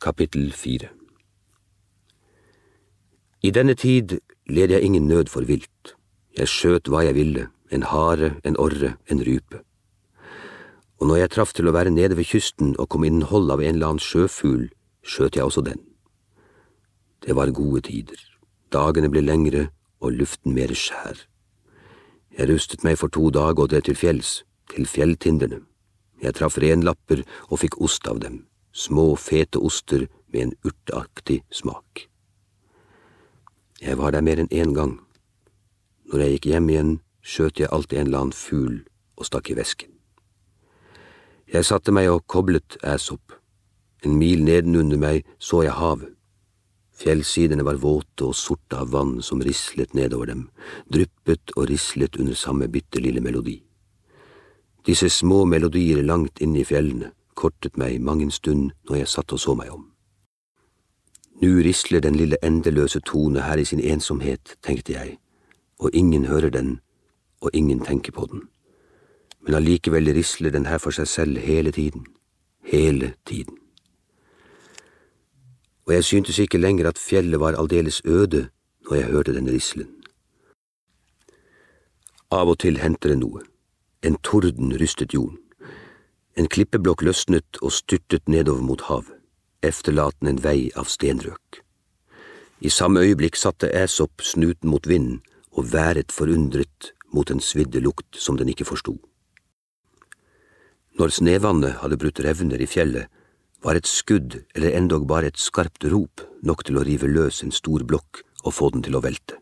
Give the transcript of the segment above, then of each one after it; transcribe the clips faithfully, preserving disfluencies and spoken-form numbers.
Kapittel fire. I denne tid led jeg ingen nød for vilt. Jeg skjøt hva jeg ville, en hare, en orre, en rype. Og når jeg traff til å være nede ved kysten og kom innen hold av en eller annen sjøfugl, skjøt jeg også den. Det var gode tider. Dagene ble lengre og luften mer skjær. Jeg rustet meg for to dager og det til fjells, til fjelltinderne. Jeg traff renlapper og fikk ost av dem, små, fete oster med en urteaktig smak. Jeg var der mer enn en gang. Når jeg gikk hjem igjen, skjøt jeg alltid en eller annen fugl og stakk i vesken. Jeg satte meg og koblet Æsop. En mil nedenunder meg så jeg havet. Fjellsidene var våte og sorte av vann som rislet nedover dem, dryppet og rislet under samme bittelille melodi. Disse små melodier langt inne i fjellene kortet meg mange stund når jeg satt og så meg om. Nu risler den lille endeløse tone her i sin ensomhet, tenkte jeg, og ingen hører den, og ingen tenker på den. Men allikevel risler den her for seg selv hele tiden, hele tiden. Og jeg syntes ikke lenger at fjellet var aldeles øde når jeg hørte den rislen. Av og til hendte det noe. En torden rystet jorden. En klippeblokk løsnet og styrtet nedover mot havet, efterlatende en vei av stenrøk. I samme øyeblikk satte Æsop snuten mot vinden og været forundret mot en svidde lukt som den ikke forstod. Når snevannet hadde brutt revner i fjellet, var et skudd eller endog bare et skarpt rop nok til å rive løs en stor blokk og få den til å velte.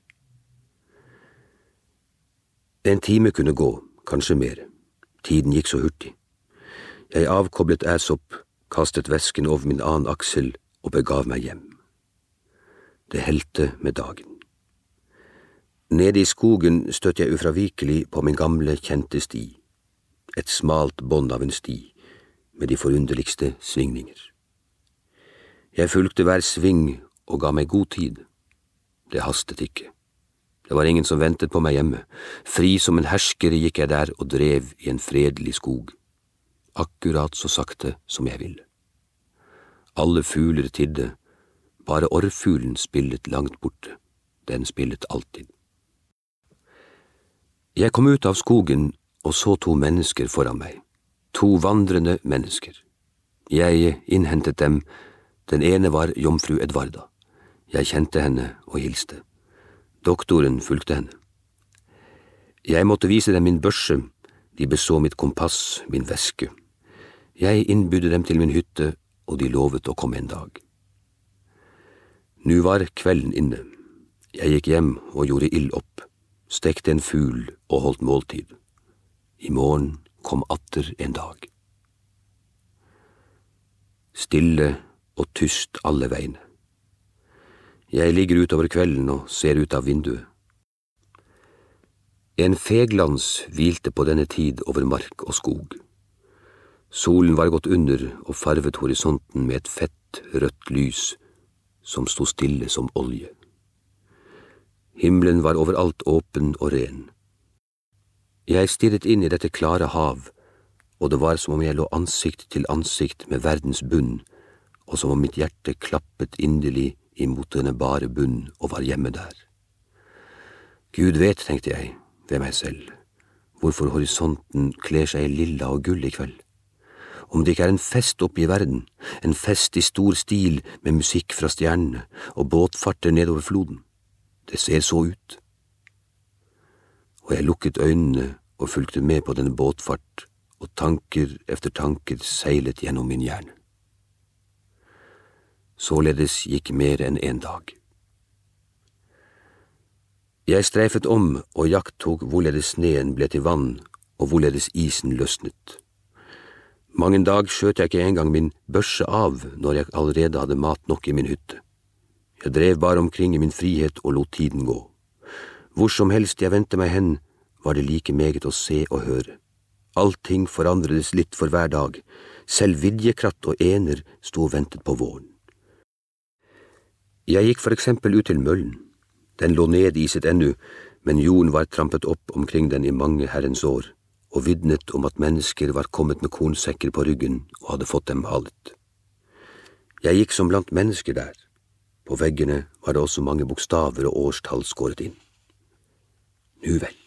En time kunne gå, kanskje mer. Tiden gikk så hurtig. Jeg avkoblet Æsop, kastet vesken over min annen aksel og begav meg hjem. Det helte med dagen. Nede i skogen støtte jeg ufravikelig på min gamle, kjente sti. Et smalt bånd av en sti, med de forunderligste svingninger. Jeg fulgte hver sving og ga meg god tid. Det hastet ikke. Det var ingen som ventet på meg hjemme. Fri som en hersker gikk jeg der og drev i en fredelig skog. Akkurat så sakte som jeg ville. Alle fugler tidde, bare orrfuglen spillet langt borte. Den spillet alltid. Jeg kom ut av skogen og så to mennesker foran meg. To vandrende mennesker. Jeg innhentet dem. Den ene var jomfru Edvarda. Jeg kjente henne og hilste. Doktoren fulgte henne. Jeg måtte vise dem min børse. De beså mitt kompass, min veske. Jeg innbydde dem til min hytte, og de lovet å komme en dag. Nu var kvelden inne. Jeg gikk hjem og gjorde ild opp, stekte en fugl og holdt måltid. I morgen kom atter en dag. Stille og tyst alle veiene. Jeg ligger utover kvelden og ser ut av vinduet. En feglans hvilte på denne tid over mark og skog. Solen var gått under og farvet horisonten med et fett, rødt lys som sto stille som olje. Himmelen var overalt åpen og ren. Jeg stirret inn i dette klare hav, og det var som om jeg lå ansikt til ansikt med verdens bunn, og som om mitt hjerte klappet inderlig imot denne bare bunn og var hjemme der. Gud vet, tenkte jeg, ved meg selv, hvorfor horisonten kler seg i lilla og gull i kveld. Om det ikke er en fest oppe i verden, en fest i stor stil med musikk fra stjernene og båtfarter nedover floden. Det ser så ut. Og jeg lukket øynene og fulgte med på denne båtfart, og tanker efter tanker seilet gjennom min hjerne. Således gikk mer enn en dag. Jeg streifet om og iakttok hvorledes sneen ble til vann og hvorledes isen løsnet. Mange dag skjøt jeg ikke engang min børse av når jeg allerede hadde mat nok i min hytte. Jeg drev bare omkring i min frihet og lot tiden gå. Hvor som helst jeg vendte meg hen, var det like meget å se og høre. Allting forandredes litt for hver dag. Selv vidjekratt og ener sto og ventet på våren. Jeg gikk for eksempel ut til møllen. Den lå nediset ennu, men jorden var trampet opp omkring den i mange herrens år, og vidnet om at mennesker var kommet med kornsekker på ryggen og hadde fått dem malet. Jeg gikk som blant mennesker der. På veggene var det også mange bokstaver og årstall skåret inn. Nu vel.